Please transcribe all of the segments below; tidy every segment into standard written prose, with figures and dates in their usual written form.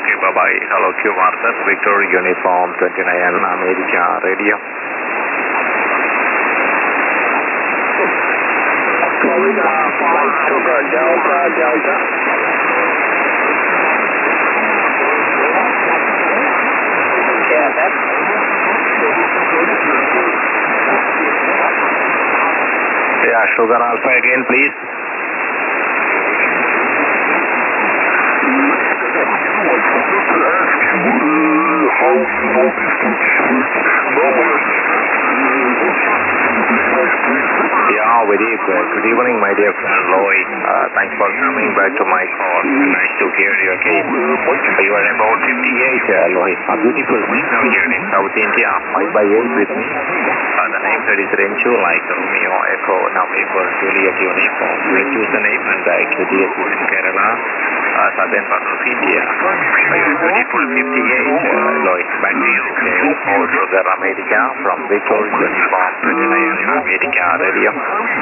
Okay, bye-bye. Hello, Q Martha, Victor Uniform 29 America Radio. Delta. Yeah, Sugar Alpha again, please. Yeah, very good evening, my dear friend Lloyd. Thanks for coming back to my call. Nice to hear you again. You are about 58, Lloyd. A beautiful signal here in South India. 5/8 with me. The name that is Renchu, like Romeo, Echo, November, Juliet Uniform. We choose the name and the activity is in Kerala, southern part of India. Beautiful 58, Lloyd. Back to you. For Sugar America from Victor Uniform 29 America Radio.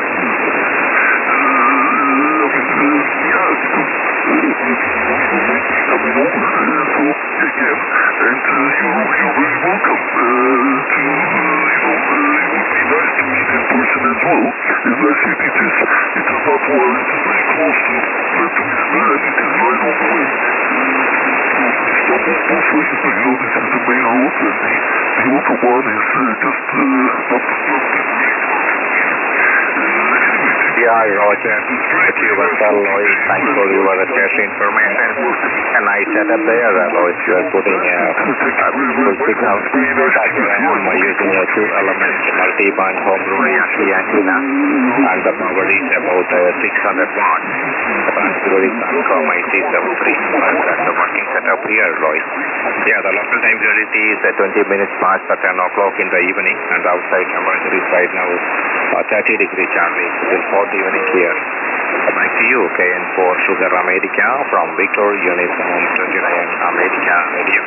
Yeah, Roger. If you were Lloyd, thanks for your special information. And I set up there, Lloyd, you are putting a full signal. That I am using a 2-element multi-band home Yankee antenna. And the power is about 600 watts. The transmitter is Ancom IC73. That's the working setup here, Lloyd. Yeah, the local time reality is 20 minutes past 10 o'clock in the evening. And outside temperature is right now 30 degrees Charlie. Till 4th evening here. Back to you, KN4 Sugar America from Victor Uniform 29 America Radio.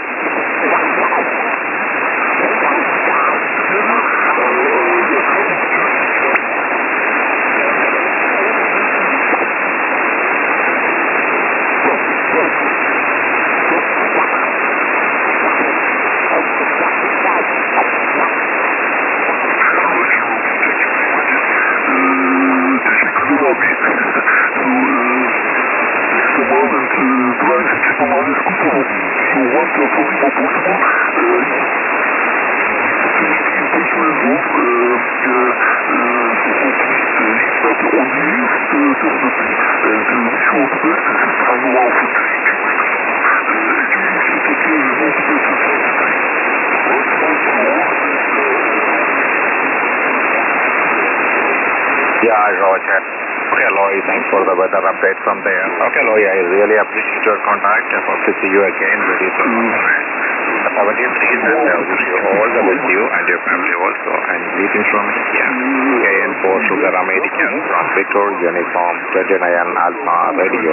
Yeah, Roger. Okay, Lloyd, thanks for the weather update from there. Okay, Lloyd, I really appreciate your contact. I hope to see you again very soon. The 73 and I wish you all the best, you and your family also. And greetings from India. KN4 Sugar American from Victor Uniform 29 Alpha Radio.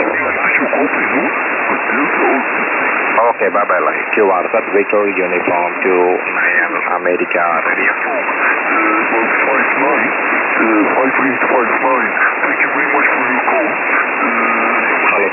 Okay, bye-bye, Lloyd. You are at Victor Uniform 29 America Radio. 5859. Thank you very much for your call. Hello,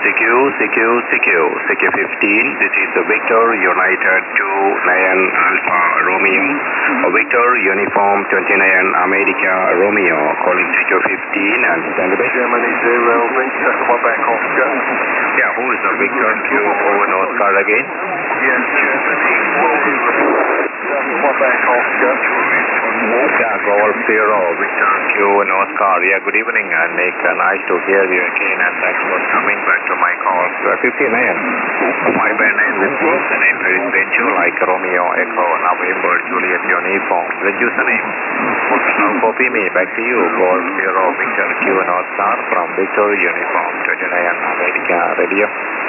CQ15. This is the Victor United 29 Alpha Romeo. Victor Uniform 29 America Romeo. Calling CQ15 and stand by. Germany 0, Victor, back Oscar. Yeah, who is the Victor Q over Oscar again? Yes, Germany 1, back Oscar. Yeah, Golf 0, Victor Q and Oscar. Yeah, good evening, Nick. Nice to hear you again, and thanks for coming back to my call. 59. 5/9 with me. The name is Renju, like Romeo, Echo, November, Juliet Uniform. Renju's the name. Now copy me. Back to you. Golf 0, Victor Q and Oscar from Victor Uniform 29 America Radio.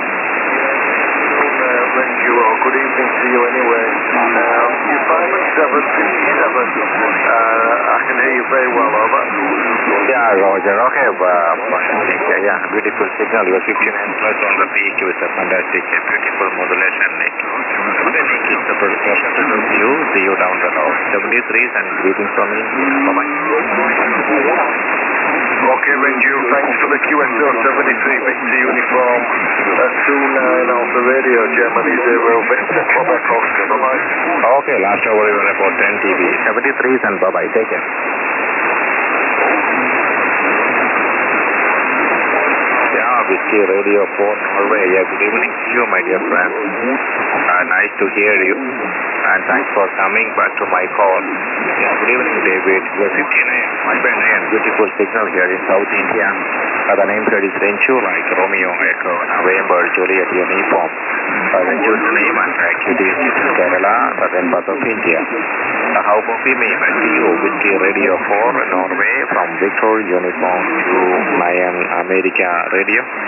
Renju, good evening to you anyway. You're 5757. I can hear you very well, over. Yeah, Roger. Okay, yeah, beautiful signal. You're 59 plus on the peak with a fantastic, beautiful modulation, Nick. Okay, Nick, it's a pleasure to talk to you. See you down the road. 73s and greetings from India. Bye-bye. Okay, Ranger, thanks for the QSO 73 Victor uniform. 29 Alpha Radio, Germany 0 Victor, Quebec Oscar, bye-bye. Okay, last over you were about 10 TB. 73s and bye-bye, take care. Whiskey Radio 4 Norway. Yeah, good evening to you, my dear friend. Nice to hear you. And thanks for coming back to my call. Yeah, good evening, David. We're 59, 5.9, beautiful signal here in South India. The name here is Renchu, like Romeo, Echo, November, Juliet, uniform. Renchu's name and activity is in Kerala, southern part of India. How about we may back to you, Whiskey Radio 4 Norway, from Victor Uniform to Mayan America Radio.